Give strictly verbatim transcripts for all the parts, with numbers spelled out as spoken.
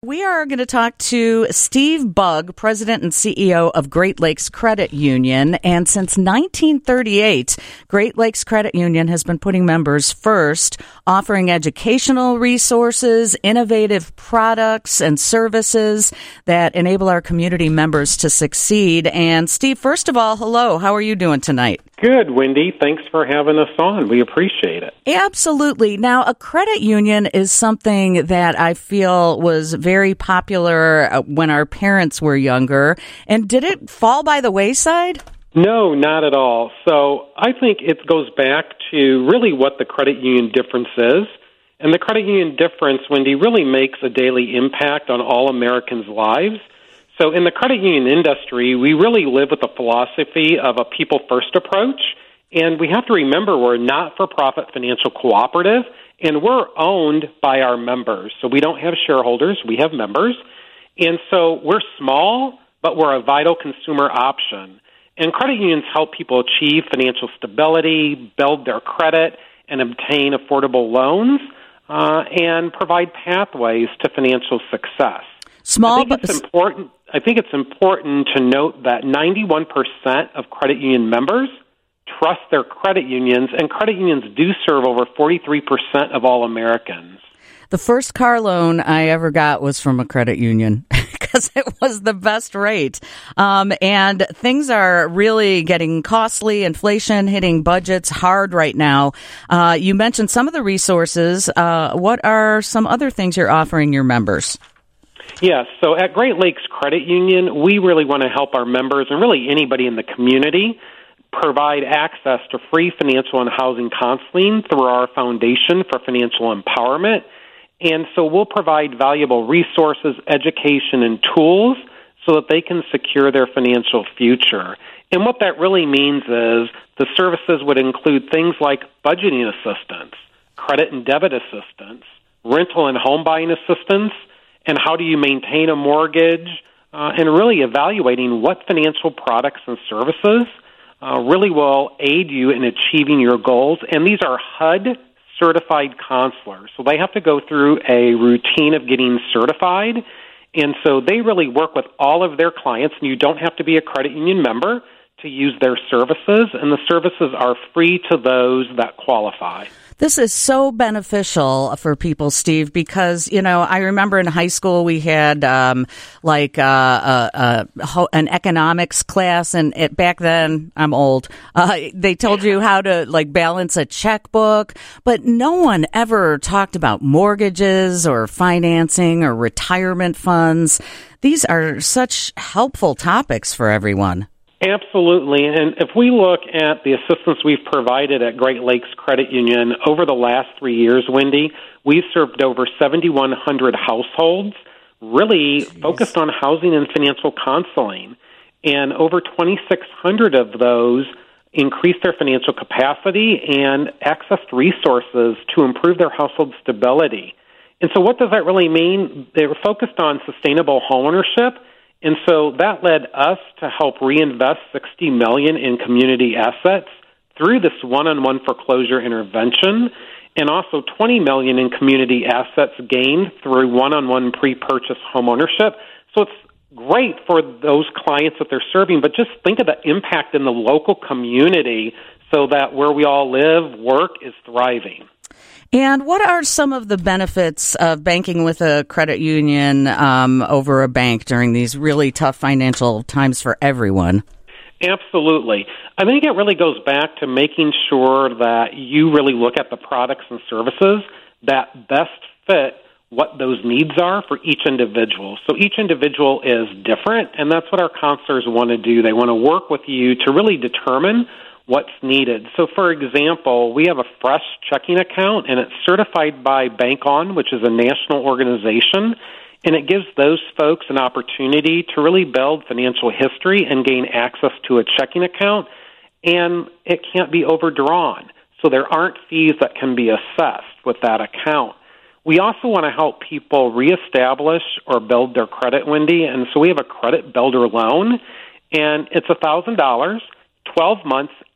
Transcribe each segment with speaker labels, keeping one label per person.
Speaker 1: We are going to talk to Steve Bugg, President and C E O of Great Lakes Credit Union. And since nineteen thirty-eight, Great Lakes Credit Union has been putting members first, offering educational resources, innovative products and services that enable our community members to succeed. And Steve, first of all, hello. How are you doing tonight?
Speaker 2: Good, Wendy. Thanks for having us on. We appreciate it.
Speaker 1: Absolutely. Now, a credit union is something that I feel was very popular when our parents were younger. And did it fall by the wayside?
Speaker 2: No, not at all. So I think it goes back to really what the credit union difference is. And the credit union difference, Wendy, really makes a daily impact on all Americans' lives. So in the credit union industry, we really live with the philosophy of a people-first approach, and we have to remember we're a not-for-profit financial cooperative, and we're owned by our members. So we don't have shareholders, we have members, and so we're small, but we're a vital consumer option. And credit unions help people achieve financial stability, build their credit, and obtain affordable loans, uh, and provide pathways to financial success.
Speaker 1: Small,
Speaker 2: I think it's important. I think it's important to note that ninety-one percent of credit union members trust their credit unions, and credit unions do serve over forty-three percent of all Americans.
Speaker 1: The first car loan I ever got was from a credit union because it was the best rate. Um, and things are really getting costly, inflation hitting budgets hard right now. Uh, you mentioned some of the resources. Uh, what are some other things you're offering your members?
Speaker 2: Yes, so at Great Lakes Credit Union, we really want to help our members and really anybody in the community provide access to free financial and housing counseling through our Foundation for Financial Empowerment. And so we'll provide valuable resources, education, and tools so that they can secure their financial future. And what that really means is the services would include things like budgeting assistance, credit and debit assistance, rental and home buying assistance, and how do you maintain a mortgage, uh, and really evaluating what financial products and services uh, really will aid you in achieving your goals. And these are H U D-certified counselors. So they have to go through a routine of getting certified. And so they really work with all of their clients, and you don't have to be a credit union member to use their services. And the services are free to those that qualify.
Speaker 1: This is so beneficial for people, Steve, because, you know, I remember in high school we had um, like uh, uh, uh, an economics class, and it, back then, I'm old, uh, they told you how to like balance a checkbook, but no one ever talked about mortgages or financing or retirement funds. These are such helpful topics for everyone.
Speaker 2: Absolutely. And if we look at the assistance we've provided at Great Lakes Credit Union over the last three years, Wendy, we've served over seventy-one hundred households, really Jeez. focused on housing and financial counseling. And over twenty-six hundred of those increased their financial capacity and accessed resources to improve their household stability. And so what does that really mean? They were focused on sustainable homeownership. And so that led us to help reinvest sixty million dollars in community assets through this one-on-one foreclosure intervention, and also twenty million dollars in community assets gained through one-on-one pre-purchase homeownership. So it's great for those clients that they're serving, but just think of the impact in the local community so that where we all live, work is thriving.
Speaker 1: And what are some of the benefits of banking with a credit union um, over a bank during these really tough financial times for everyone?
Speaker 2: Absolutely. I think it really goes back to making sure that you really look at the products and services that best fit what those needs are for each individual. So each individual is different, and that's what our counselors want to do. They want to work with you to really determine what's needed. So, for example, we have a fresh checking account, and it's certified by Bank On, which is a national organization, and it gives those folks an opportunity to really build financial history and gain access to a checking account, and it can't be overdrawn. So there aren't fees that can be assessed with that account. We also want to help people reestablish or build their credit, Wendy, and so we have a credit builder loan, and it's one thousand dollars, twelve months,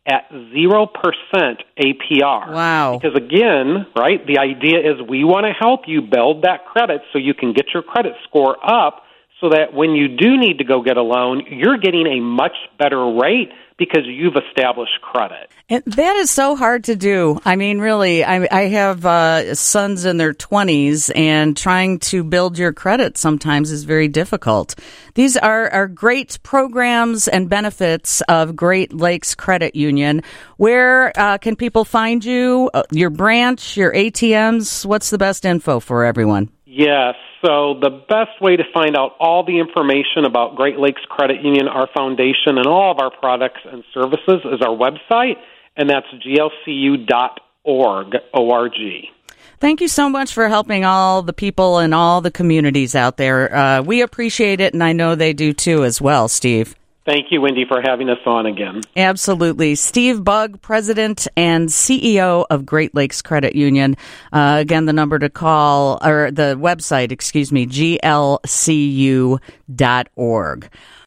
Speaker 2: at zero percent A P R.
Speaker 1: Wow.
Speaker 2: Because again, right, the idea is we want to help you build that credit so you can get your credit score up so that when you do need to go get a loan, you're getting a much better rate because you've established credit.
Speaker 1: And that is so hard to do. I mean, really, I, I have uh, sons in their twenties, and trying to build your credit sometimes is very difficult. These are, are great programs and benefits of Great Lakes Credit Union. Where uh, can people find you, uh, your branch, your A T Ms? What's the best info for everyone?
Speaker 2: Yes. So the best way to find out all the information about Great Lakes Credit Union, our foundation, and all of our products and services is our website, and that's G L C U dot org, O R G.
Speaker 1: Thank you so much for helping all the people and all the communities out there. Uh, we appreciate it, and I know they do too as well, Steve.
Speaker 2: Thank you, Wendy, for having us on again.
Speaker 1: Absolutely. Steve Bugg, President and C E O of Great Lakes Credit Union. Uh, again, the number to call, or the website, excuse me, G L C U dot org.